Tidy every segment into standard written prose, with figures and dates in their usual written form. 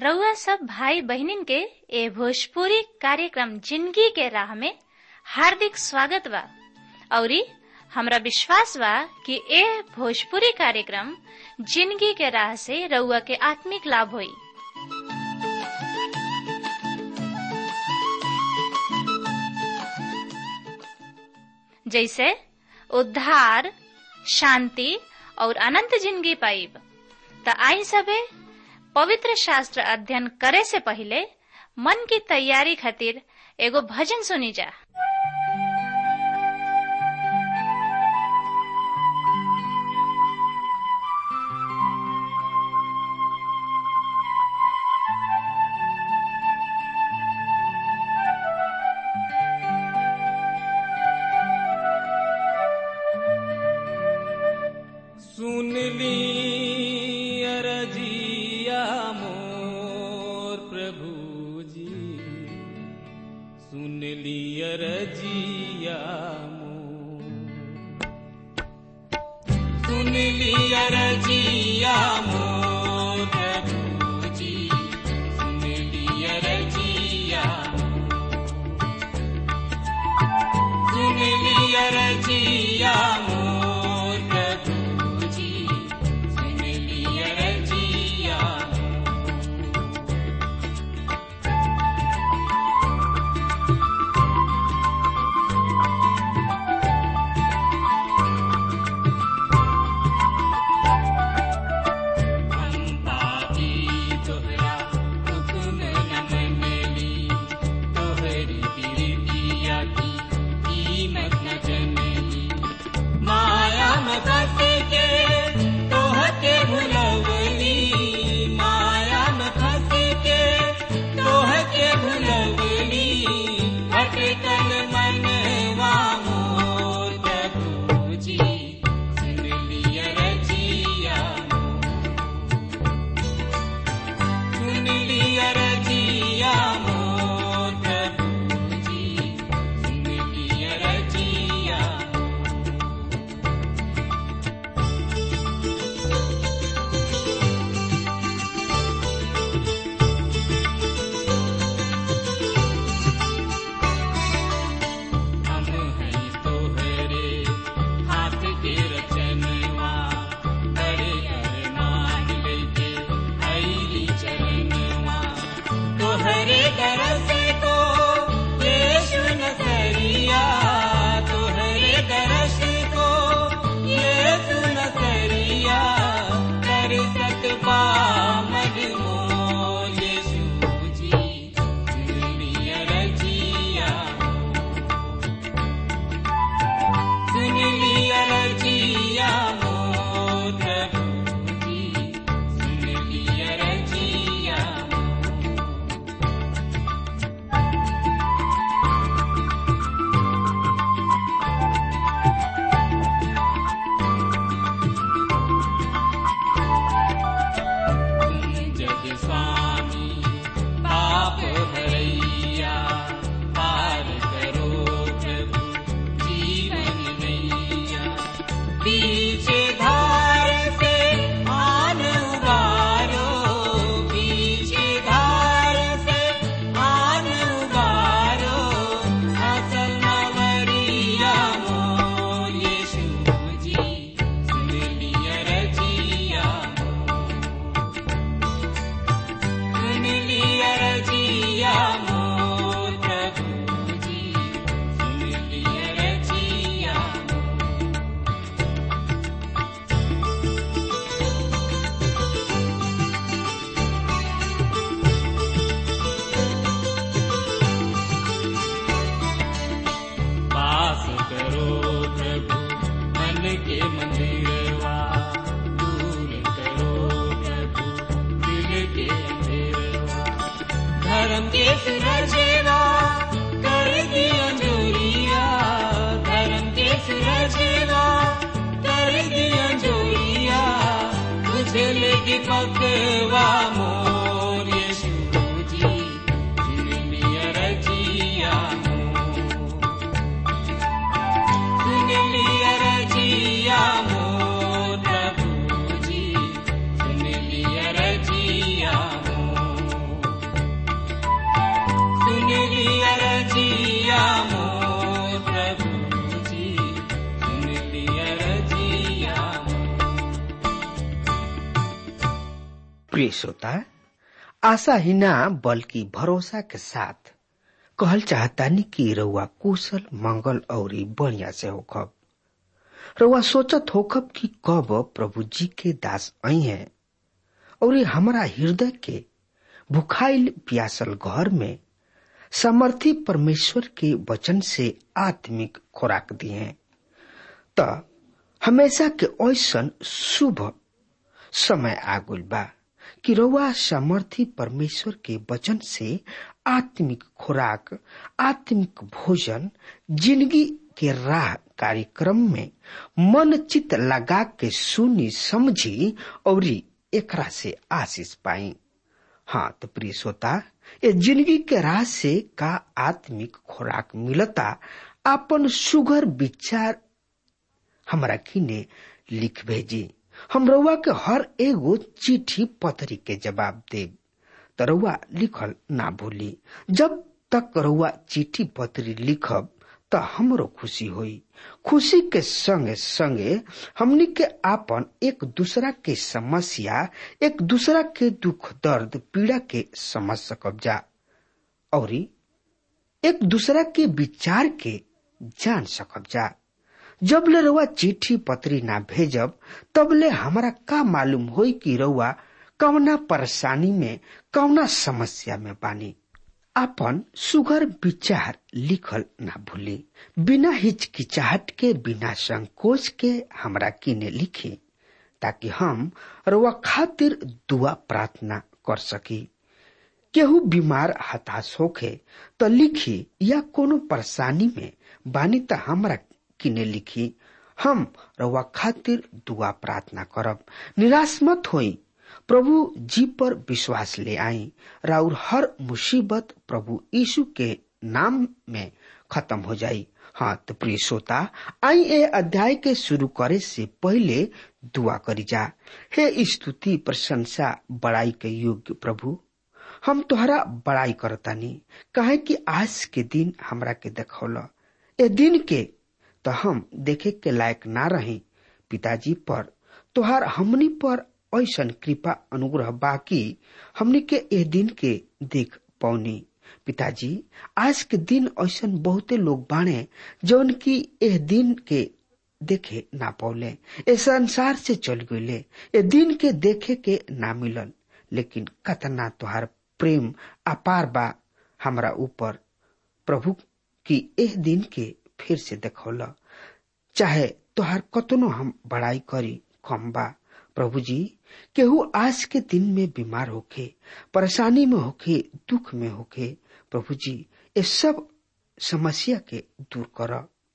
रउआ सब भाई बहनिन के ए भोजपुरी कार्यक्रम जिंदगी के राह में हार्दिक स्वागत बा। औरी हमरा विश्वास बा कि ए भोजपुरी कार्यक्रम जिंदगी के राह से रउआ के आत्मिक लाभ होई। जैसे उद्धार, शांति और अनंत जिंदगी पाइब। त आई सबे पवित्र शास्त्र अध्ययन करे से पहले मन की तैयारी खातिर एगो भजन सुनी जा। सुन ली अरजिया मोर प्रभु जी, सुन ली अरजिया मोर, सुन ली अरजिया मोर प्रभु जी, सुन ली अरजिया मोर, सुन ली अरजिया मोर। सुन लिया रजिया मोर। प्रिय श्रोता, आशा ही ना बल्कि भरोसा के साथ कहल चाहतानी कि रउआ कुशल मंगल और बढ़िया से होखब। रउआ सोचत होखब कि कब प्रभु जी के दास आई हैं और हमारा हृदय के भुखाइल प्यासल घर में सामर्थी परमेश्वर के वचन से आत्मिक खुराक दिए। त हमेशा के ऐसन शुभ समय आगुल बा कि रउआ सामर्थी परमेश्वर के वचन से आत्मिक खुराक, आत्मिक भोजन, जिंदगी के राह कार्यक्रम में मन चित लगा के सुनी समझी और एकरा से आशीष पाई। हाँ तो प्रिय श्रोता, ये जिंदगी के राह से का आत्मिक खुराक मिलता, अपन सुगर विचार हमरा किने लिख भेजी। हम रउआ के हर एगो चिट्ठी पत्री के जवाब देब। त रउआ लिखल ना भूली। जब तक रउआ चिट्ठी पत्री लिखब त हमरो खुशी होई। खुशी के संगे संगे हमनी के आपन एक दूसरा के समस्या, एक दूसरा के दुख दर्द पीड़ा के समझ सकब जा और एक दूसरा के विचार के जान सकब जा। जब ले रउआ चिट्ठी पत्री ना भेजब तब ले हमरा का मालूम होई कि रउआ कौना परेशानी में, कौना समस्या में बानी। अपन सुगर विचार लिखल ना भूली। बिना हिचकिचाहट के, बिना संकोच के हमरा किने लिखी, ताकि हम रउआ खातिर दुआ प्रार्थना कर सकी। केहू बीमार हताश होखे तो लिखी, या कोनो परेशानी में बानी त हमरा किने लिखी। हम रउआ खातिर दुआ प्रार्थना करब। निराश मत होई, प्रभु जी पर विश्वास ले आई। राउर हर मुसीबत प्रभु यीशु के नाम में खत्म हो जाई। हाँ तो प्रिय श्रोता, आई ए अध्याय के शुरू करे से पहले दुआ करी जा। हे स्तुति, प्रशंसा, बड़ाई के योग्य प्रभु, हम तोहरा बड़ाई करतानी, काहे कि आज के दिन हमरा के देखौला। ए दिन के तो हम देखे के लायक ना रही। पिताजी पर तोहार हमनी पर ऐसन कृपा अनुग्रह बाकी हमनी के ए दिन के देख पौनी। पिताजी, आज के दिन ऐसन बहुते लोग बाणे जौन की ए दिन के देखे ना पौले, ए संसार से चल गईले, ए दिन के देखे के ना मिलल। लेकिन कतना तोहार प्रेम अपार बा हमरा ऊपर प्रभु की एह दिन के फिर से देखौला। चाहे तोहार कतनो हम बड़ाई करी कम बा। प्रभु जी, केहू आज के दिन में बीमार होखे, परेशानी में होखे, दुख में होखे, प्रभु जी ये सब समस्या के दूर कर।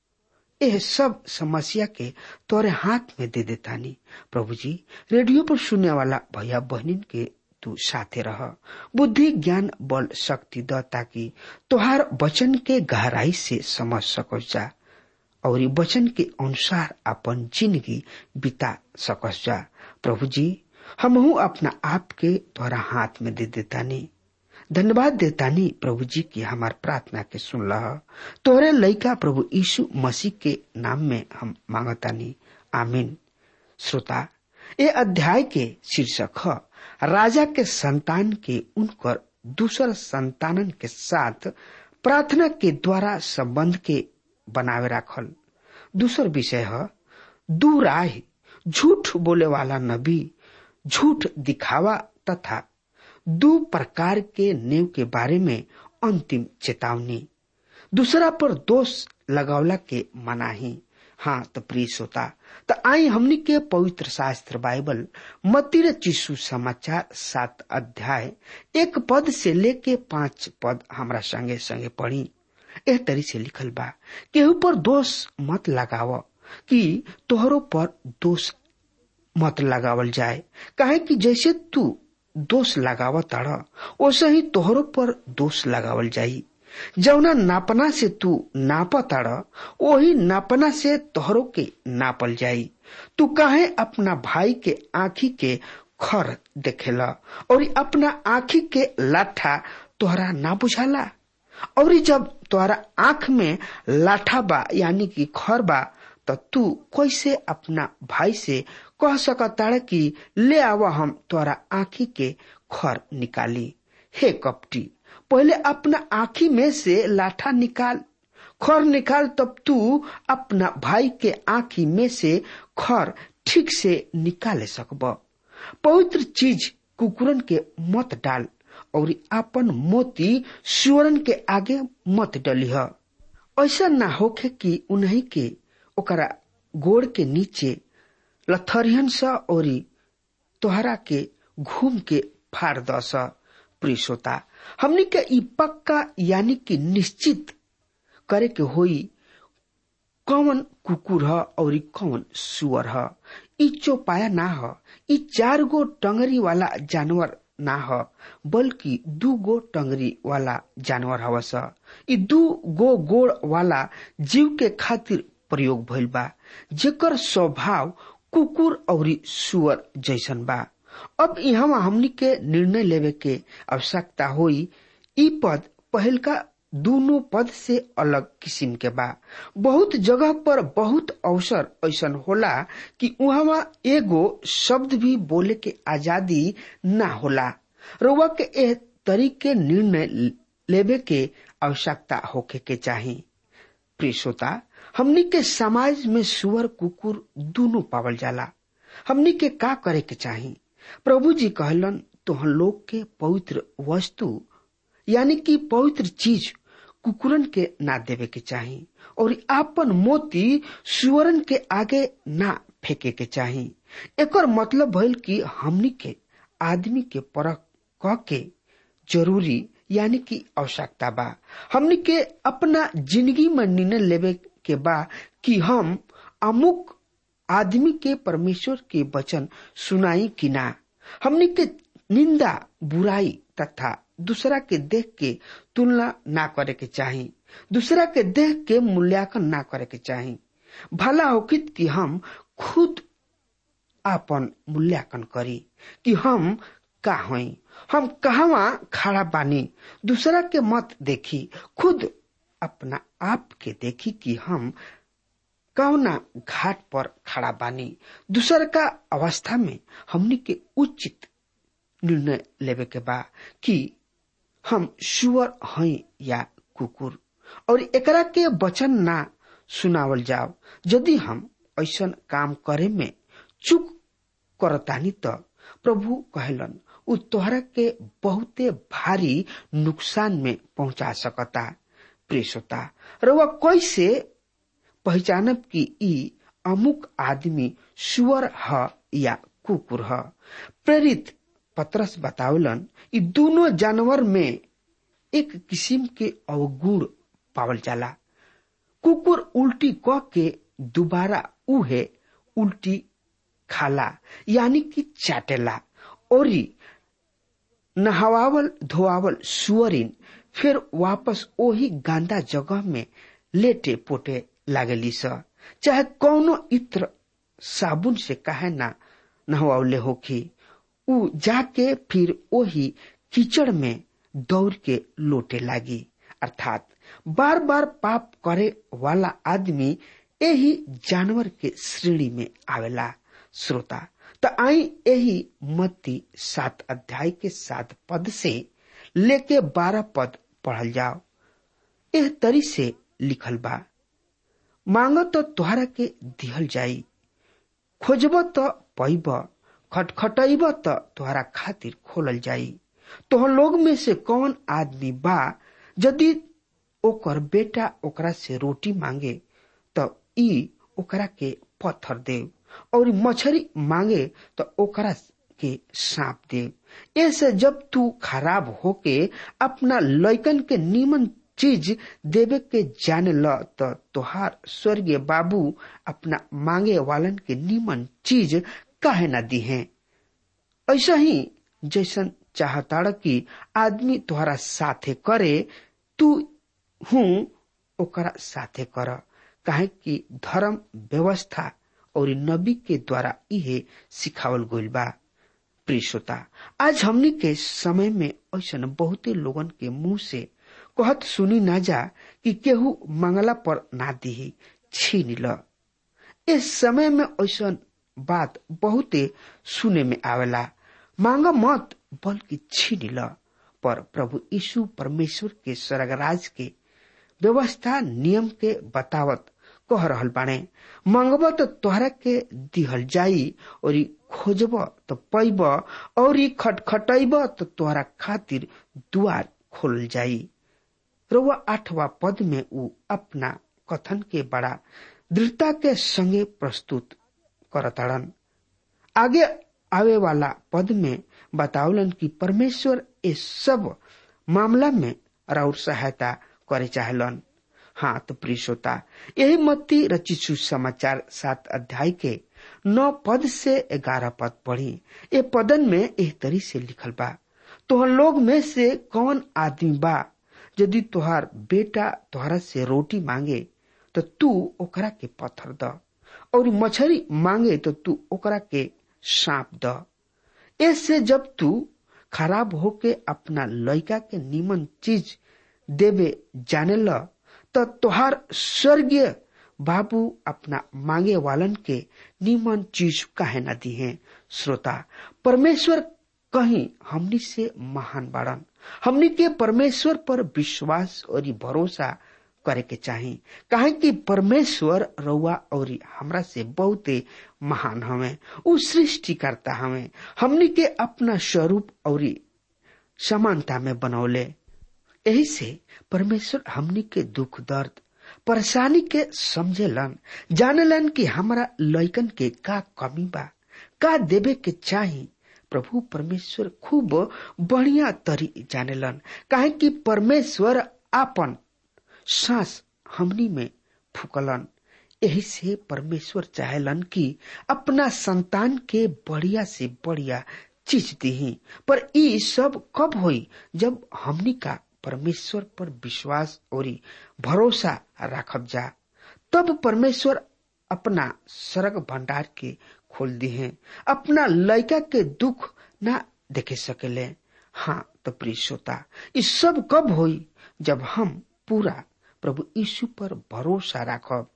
ये सब समस्या के तोरे हाथ में दे देतानी। प्रभु जी, रेडियो पर सुनने वाला भैया बहनिन के तू साथे रह, बुद्धि ज्ञान बल शक्ति द, ताकि तोहार वचन के गहराई से समझ सकस जा और वचन के अनुसार अपन जिंदगी बिता सकस जा। प्रभु जी, हमहू अपना आप के तोहरा हाथ में दे देतानी। धन्यवाद देतानी प्रभु जी की हमार प्रार्थना के सुन लह। तोहरे लइका प्रभु यीशु मसीह के नाम में हम मांगतानी, आमीन। श्रोता, ये अध्याय के शीर्षक है राजा के संतान के उनकर दूसर संतानन के साथ प्रार्थना के द्वारा संबंध के बनावे रखल। दूसर विषय है दू राह, झूठ बोले वाला नबी, झूठ दिखावा तथा दो प्रकार के नेव के बारे में अंतिम चेतावनी। दूसरा पर दोष लगावला के मनाही। हाँ तो प्रिय श्रोता, तो आई हमनी के पवित्र शास्त्र बाइबल मत्ती रचिसु समाचार 7 अध्याय 1 पद से लेके 5 पद हमरा संगे संगे पढ़ी। एह तरी से लिखल बा, केहू पर दोष मत लगाव कि तोहरो पर दोष मत लगावल जाए, काहे कि जैसे तू दोष लगाव ताड़ वैसे ही तोहरो पर दोष लगावल जाई। जौना नापना से तू नाप ताड़ वही नापना से तोहरो के नापल जाई। तू काहे अपना भाई के आँखी के खर देखेला और अपना आँखी के लाठा तोहरा ना बुझाला। और जब तोहरा आँख में लाठा बा यानी कि खर बा तो तू कैसे अपना भाई से कह सकताड़ कि ले आवा हम तोरा आँखी के खर निकाली। हे कपटी, पहले अपना आँखी में से लाठा निकाल, खर निकाल, तब तू अपना भाई के आँखी में से खर ठीक से निकाले सकब। पवित्र चीज कुकुरन के मत डाल और अपन मोती सुअरन के आगे मत डलिह। ऐसा ना होखे कि उन्हीं के ओकरा गोड़ के नीचे लथरियन सा और तोहरा के घूम के फाड़ दस। प्रिय श्रोता, हमनी के ई पक्का यानी कि निश्चित करे के होई कौन कुकुर ह और कौन सुअर ह। ई चौपाया ना ह, ई 4 गो टंगरी वाला जानवर ना ह, बल्कि 2 गो टंगरी वाला जानवर हवस। ई 2 गो गोड़ वाला जीव के खातिर प्रयोग भइल बा, जेकर स्वभाव कुकुर और सुअर जैसन बा। अब यहाँ हमनी के निर्णय लेवे के आवश्यकता होई। ई पद पहल का दोनों पद से अलग किस्म के बा। बहुत जगह पर बहुत अवसर ऐसन होला कि वहाँ एगो शब्द भी बोले के आजादी ना होला। रउआ के एह तरीके निर्णय लेवे के आवश्यकता होके के चाही। प्रिय श्रोता, हमनी के समाज में सुअर कुकुर दोनों पावल जाला। हमनी के का करे के चाही? प्रभु जी कहलन, तोहन लोग के पवित्र वस्तु यानी कि पवित्र चीज कुकुरन के ना देवे के चाही और आपन मोती सुअरन के आगे ना फेंके के चाही। एकर मतलब भइल कि हमनी के आदमी के परख क के जरूरी यानी कि आवश्यकता बा। हमनी के अपना जिंदगी में निर्णय लेवे के बा कि हम अमुक आदमी के परमेश्वर के वचन सुनाई कि ना। हमनी के निंदा, बुराई तथा दूसरा के देख के तुलना ना करे के चाही। दूसरा के देख के मूल्यांकन ना करे के चाही। भला होकित कि हम खुद आपन मूल्यांकन करी कि हम का हई, हम कहवा खड़ा बानी। दूसरा के मत देखी, खुद अपना आप के देखी कि हम कौना घाट पर खड़ा बानी। दूसर का अवस्था में हमनी के उचित निर्णय लेवे के बा कि हम सुअर हई या कुकुर, और एकरा के वचन ना सुनावल जाओ। यदि हम ऐसन काम करे में चूक करतानी तो प्रभु कहलन उ तोहरा के बहुते भारी नुकसान में पहुंचा सकता। प्रिय श्रोता, रउआ कैसे पहचानब कि ई अमुक आदमी सुअर ह या कुकुर ह? प्रेरित पतरस बतावलन, ई दोनों जानवर में एक किस्म के अवगुण पावल जाला। कुकुर उल्टी क के दोबारा उहे उल्टी खाला यानी कि चाटेला, और नहवावल धोआवल सुअरिन फिर वापस ओही गंदा जगह में लेटे पोटे लागली स। चाहे कौनो इत्र साबुन से काहे ना नहवावले होखी, उ जाके फिर ओही कीचड़ में दौड़ के लोटे लागी। अर्थात बार बार पाप करे वाला आदमी यही जानवर के श्रेणी में आवेला। श्रोता, तो आई यही मत्ती 7 अध्याय के 7 पद से लेके 12 पद पढ़ल जाओ। एह तरी से लिखल बा, मांगो तो तोहरा के दिहल जाई, खोजब तो पैब, खटखटैब तो तोहरा खातिर खोलल जाई। तोहर लोग में से कौन आदमी बा यदि ओकर बेटा ओकरा से रोटी मांगे तो ई ओकरा के पत्थर दे, और मछली मांगे तो ओकरा के सांप दे। ऐसे जब तू खराब होके अपना लइकन के नीमन चीज देवे के जाने ल तो तोहार स्वर्गीय बाबू अपना मांगे वालन के नीमन चीज काहे ना दी है। ऐसा ही जैसन चाहताड़ कि आदमी तोहरा साथे करे, तू हूँ ओकरा साथे कर, काहे कि धर्म व्यवस्था और नबी के द्वारा इहे सिखावल गइल बा। प्रिय श्रोता, आज हमनी के समय में ऐसन बहुते लोगन के मुंह से कहत सुनी ना जा कि केहू मंगला पर ना दिही, छीन ल। इस समय में ऐसन बात बहुते सुने में आवेला, मांगा मत बल्कि छीन ल। पर प्रभु यीशु परमेश्वर के स्वर्गराज के व्यवस्था नियम के बतावत कह रहल बाणे, मांगब तो तोहरा के दिहल जाई, और खोजब तो पैब, और खटखटैब तो तोहरा खातिर दुआर खोल जाई। रउआ 8वां पद में उ अपना कथन के बड़ा दृढ़ता के संगे प्रस्तुत करताड़न। आगे आवे वाला पद में बतावलन कि परमेश्वर इस सब मामला में राउर सहायता करे चाहलन। हाँ तो प्रिय श्रोता, यही मत्ती रचित सुसमाचार 7 अध्याय के 9 पद से 11 पद पढ़ी। ये पदन में एह तरी से लिखल बा, तोहर लोग में से कौन आदमी बा यदि तोहार बेटा तोहरा से रोटी मांगे तो तू ओकरा के पत्थर द, और मछली मांगे तो तू ओकरा के सांप द। ऐसे जब तू खराब होके अपना लड़का के नीमन चीज देवे जाने ल, तो तोहार स्वर्गीय बाबू अपना मांगे वालन के नीमन चीज काहे न दी है। श्रोता, परमेश्वर कहीं हमनी से महान बाड़न। हमनी के परमेश्वर पर विश्वास और भरोसा करे के चाही, काहे कि परमेश्वर रउआ और हमरा से बहुते महान हवे। उ सृष्टिकर्ता हवे, हमनी के अपना स्वरूप और समानता में बनौले। यही से परमेश्वर हमनी के दुख दर्द परेशानी के समझेलन, जानेलन कि हमारा लइकन के का कमी बा, का देवे के चाही। प्रभु परमेश्वर खूब बढ़िया तरी जानेलन, काहे कि परमेश्वर आपन सांस हमनी में फूकलन। यही से परमेश्वर चाहेलन कि अपना संतान के बढ़िया से बढ़िया चीज दी। पर ई सब कब होई? जब हमनी का परमेश्वर पर विश्वास और भरोसा रखब जा, तब परमेश्वर अपना स्वर्ग भंडार के खोल दी है, अपना लड़का के दुख ना देखे सकेले। हाँ तो प्रिय श्रोता, इस सब कब होई? जब हम पूरा प्रभु यीशु पर भरोसा रखब,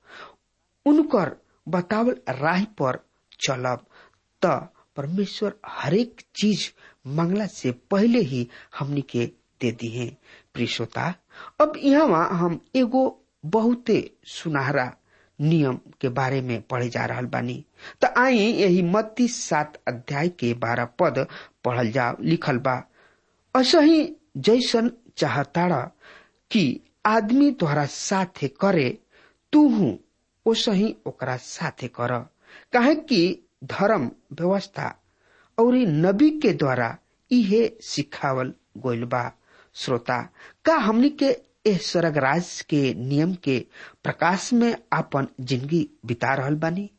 उनकर बतावल राह पर चलब, त परमेश्वर हरेक चीज मांगला से पहले ही हमनी के दे दी है। प्रिय श्रोता, अब यहाँ हम एगो बहुते सुनहरा नियम के बारे में पढ़े जा रहल बानी। त आई यही मत्ती 7 अध्याय के 12 पद पढ़ल जाओ। लिखल बा, असही जैसन चाहताड़ा कि आदमी तोहरा साथे करे, तू हूँ ओसही ओकरा साथे कर, काहे कि धर्म व्यवस्था और नबी के द्वारा इहे सिखावल गोइल बा। श्रोता, का हमनी के एह स्वर्गराज के नियम के प्रकाश में आपन जिंदगी बिता रहल बानी?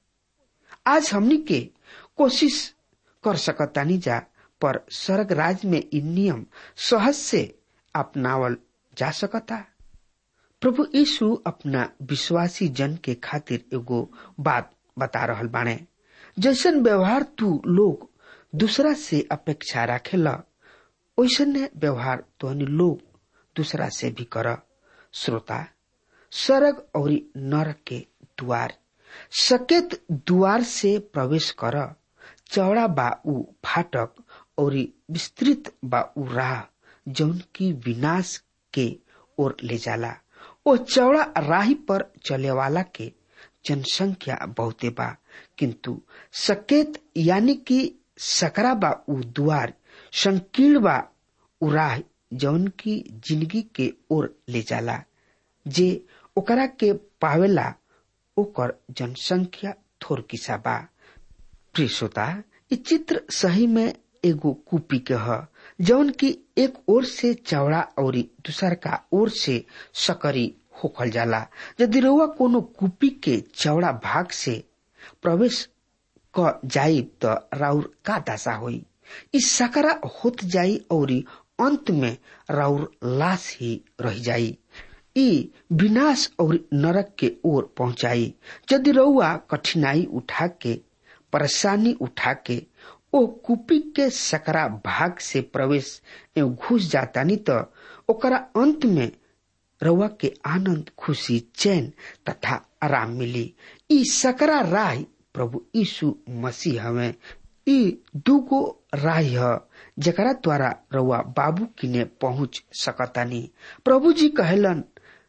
आज हमनी के कोशिश कर सकतानी जा, पर स्वर्गराज में इ नियम सहज से अपनावल जा सकता। प्रभु यीशु अपना विश्वासी जन के खातिर एगो बात बता रहल बाणे, जैसन व्यवहार तू लोग दूसरा से अपेक्षा राखेला, वैसने व्यवहार तोहनी लोग दूसरा से भी कर। श्रोता, स्वर्ग और नरक के द्वार, सकेत द्वार से प्रवेश कर। चौड़ा बा उ फाटक और विस्तृत बा उ राह जौन की विनाश के ओर ले जाला। ओ चौड़ा राही पर चले वाला के जनसंख्या बहुते बा, किंतु सकेत यानी कि सकरा बा उ द्वार, संकीर्ण बा उ राह जौन की जिंदगी के ओर ले जाला। जे ओकरा के पावेला ओकर जनसंख्या थोर किसा बा। प्रिय श्रोता, इ चित्र सही में एगो कूपी के ह, जौन की एक ओर से चौड़ा और दूसर का ओर से सकरी होखल जाला। यदि रउआ कोनो कूपी के चौड़ा भाग से प्रवेश क जाई त राउर का दशा होई? इस सकरा होत जाई और अंत में राउर लाश ही रह जाई। ई विनाश और नरक के ओर पहुंचाई। यदि रउआ कठिनाई उठा के, परेशानी उठा के ओ कूपी के सकरा भाग से प्रवेश एवं घुस जाता नहीं तो ओकरा अंत में रउआ के आनंद, खुशी, चैन तथा आराम मिली। ई सकरा राह प्रभु यीशु मसीह हमें। ई दूगो राह ह जकरा द्वारा रउआ बाबू किने पहुंच सकतानी। प्रभु जी कहलन,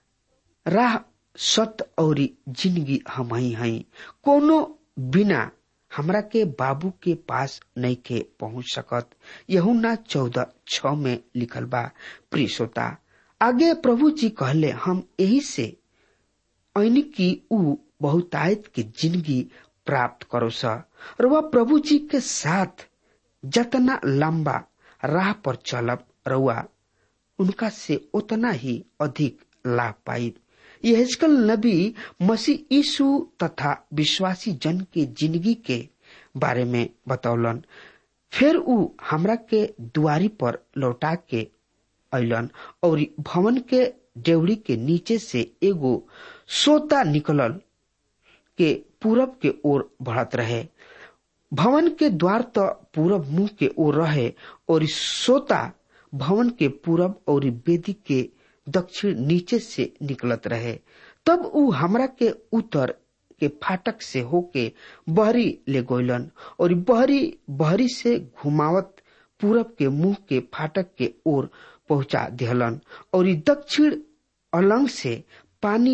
राह सत्य और जिंदगी हम ही हई, कोनो बिना हमरा के बाबू के पास नहीं के पहुंच सकत। यूहन्ना 14:6 में लिखल बा। प्रिय श्रोता, आगे प्रभु जी कहले, हम यही से ऐनी की ऊ बहुतायत की जिंदगी प्राप्त करो सा। रउआ प्रभु जी के साथ जतना लंबा राह पर चलब, रउआ उनका से उतना ही अधिक लाभ पाई। यहेजकेल नबी मसीह यीशु तथा विश्वासी जन के जिंदगी के बारे में बतौलन। फिर ऊ हमरा के दुआरी पर लौटा के अइलन और भवन के डेवड़ी के नीचे से एगो सोता निकलल के पूरब के ओर बढ़त रहे। भवन के द्वार तो पूरब मुंह के ओर रहे और सोता भवन के पूरब और वेदी के दक्षिण नीचे से निकलत रहे। तब ऊ हमरा के उत्तर के फाटक से होके बहरी ले गोइलन और बहरी से घुमावत पूरब के मुंह के फाटक के ओर पहुंचा दिहलन और दक्षिण अलंग से पानी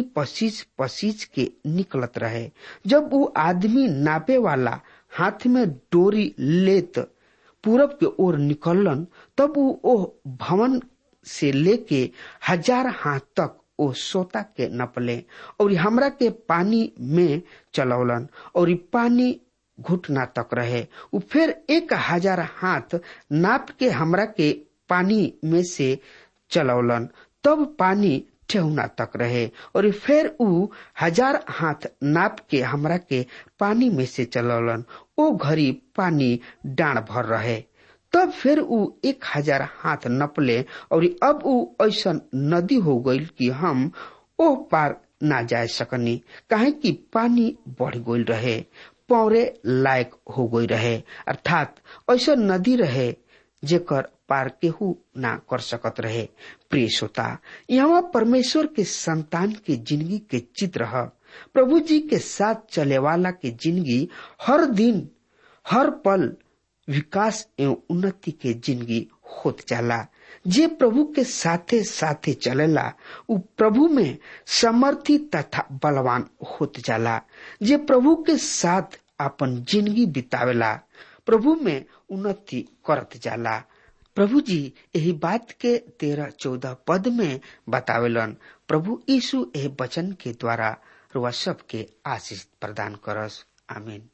पसीज के निकलत रहे। जब वो आदमी नापे वाला हाथ में डोरी लेत पूरब के ओर निकलन, तब वो ओह भवन से लेके 1000 हाथ तक ओ सोता के नपले और हमरा के पानी में चलौलन और पानी घुटना तक रहे। उ फिर 1000 हाथ नाप के हमरा के पानी में से चलौलन, तब पानी ठेहुना तक रहे और फिर ऊ 1000 हाथ नाप के हमरा के पानी में से चलौलन। ओ घड़ी पानी डांड भर रहे। तब फिर ऊ 1000 हाथ नपले और अब ऊ ऐसा नदी हो गई कि हम ओ पार ना जा सकनी, काहे कि पानी बढ़ गई रहे, पौरे लायक हो गई रहे। अर्थात ऐसा नदी रहे जेकर पार केहू ना कर सकत रहे। प्रिय श्रोता, यहाँ परमेश्वर के संतान के जिंदगी के चित्र है। प्रभु जी के साथ चले वाला के जिंदगी हर दिन हर पल विकास एवं उन्नति के जिंदगी होत जाला। जे प्रभु के साथे साथे चलेला उ प्रभु में समर्थी तथा बलवान होत जाला। जे प्रभु के साथ अपन जिंदगी बितावेला प्रभु में उन्नति करत जाला। प्रभु जी यही बात के 13-14 पद में बतावेलन। प्रभु यीशु एह वचन के द्वारा रुआ सबके आशीष प्रदान करस। आमीन।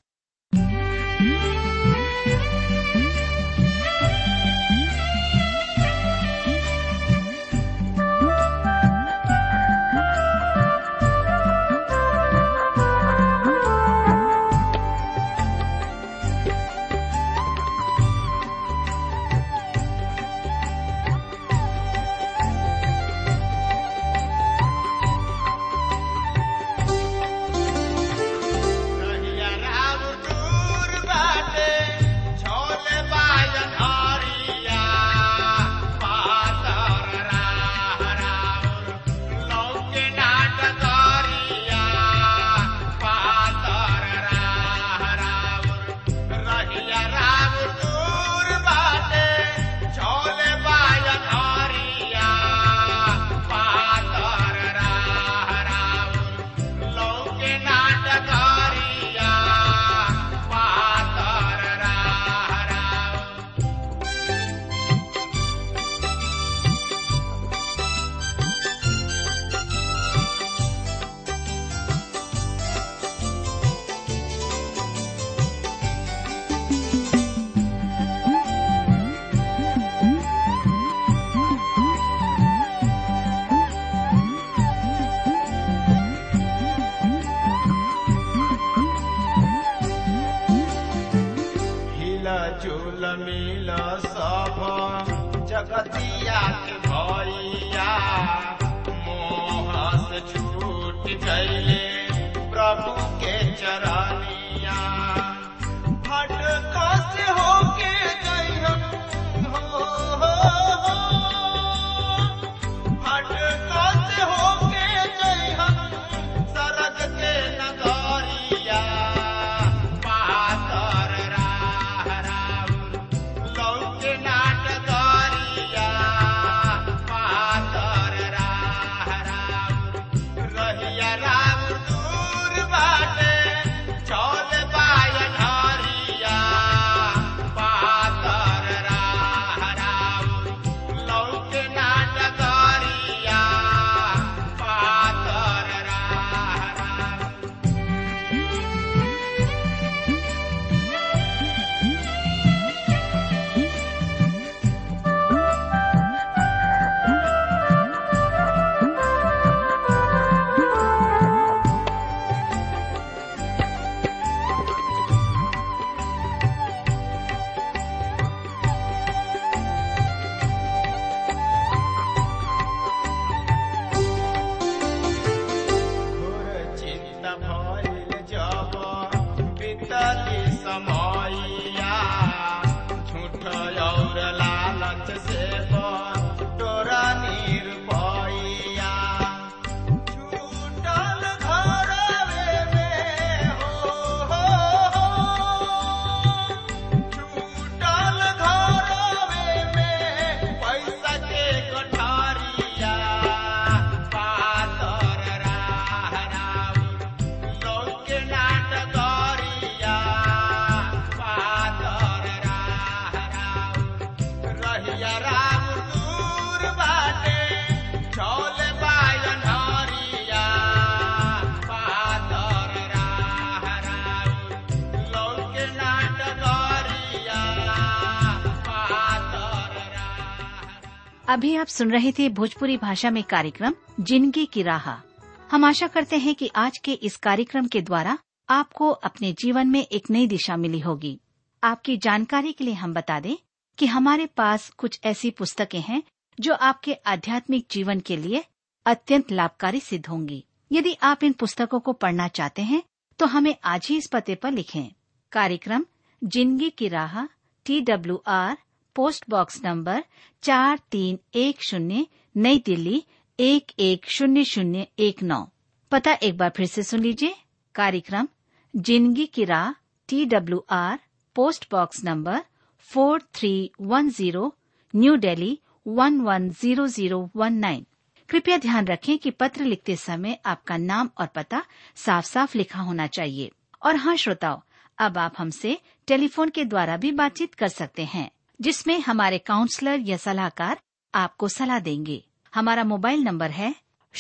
जगतिया के भैया मोह से छूट गईले प्रभु के चरनिया। भटका से होके गई भटका से होके गई सरग के नगरिया। अभी आप सुन रहे थे भोजपुरी भाषा में कार्यक्रम जिंदगी की राह। हम आशा करते हैं कि आज के इस कार्यक्रम के द्वारा आपको अपने जीवन में एक नई दिशा मिली होगी। आपकी जानकारी के लिए हम बता दें कि हमारे पास कुछ ऐसी पुस्तकें हैं जो आपके आध्यात्मिक जीवन के लिए अत्यंत लाभकारी सिद्ध होंगी। यदि आप इन पुस्तकों को पढ़ना चाहते हैं तो हमें आज ही इस पते पर लिखें। कार्यक्रम जिंदगी की राह, TWR, पोस्ट बॉक्स नंबर 4310, नई दिल्ली 110019। पता एक बार फिर से सुन लीजिए। कार्यक्रम जिंदगी की राह, TWR, post box number 4310, New Delhi 110019। कृपया ध्यान रखें कि पत्र लिखते समय आपका नाम और पता साफ साफ लिखा होना चाहिए। और हाँ श्रोताओ, अब आप हमसे टेलीफोन के द्वारा भी बातचीत कर सकते हैं, जिसमें हमारे काउंसलर या सलाहकार आपको सलाह देंगे। हमारा मोबाइल नंबर है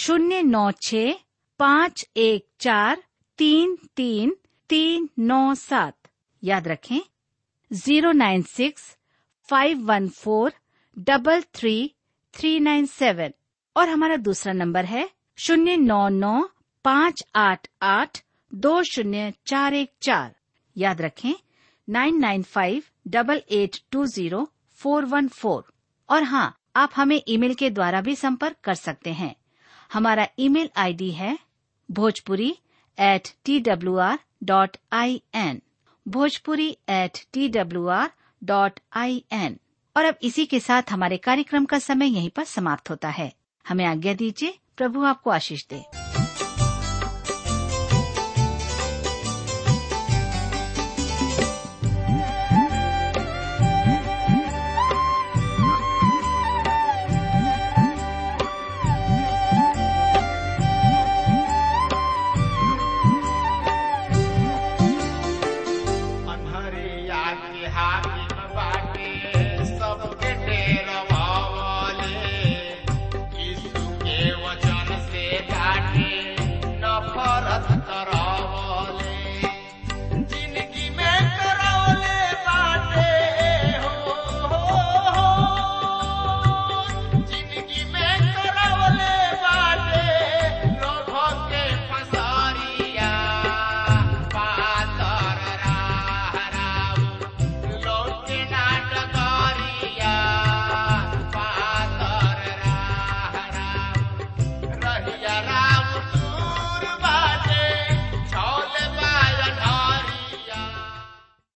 09651433397। याद रखें 09651433397। और हमारा दूसरा नंबर है 09958820414। याद रखें 9958820414। और हाँ, आप हमें ईमेल के द्वारा भी संपर्क कर सकते हैं। हमारा ईमेल आईडी है bhojpuri@twr.in, bhojpuri@twr.in। और अब इसी के साथ हमारे कार्यक्रम का समय यहीं पर समाप्त होता है। हमें आज्ञा दीजिए। प्रभु आपको आशीष दे।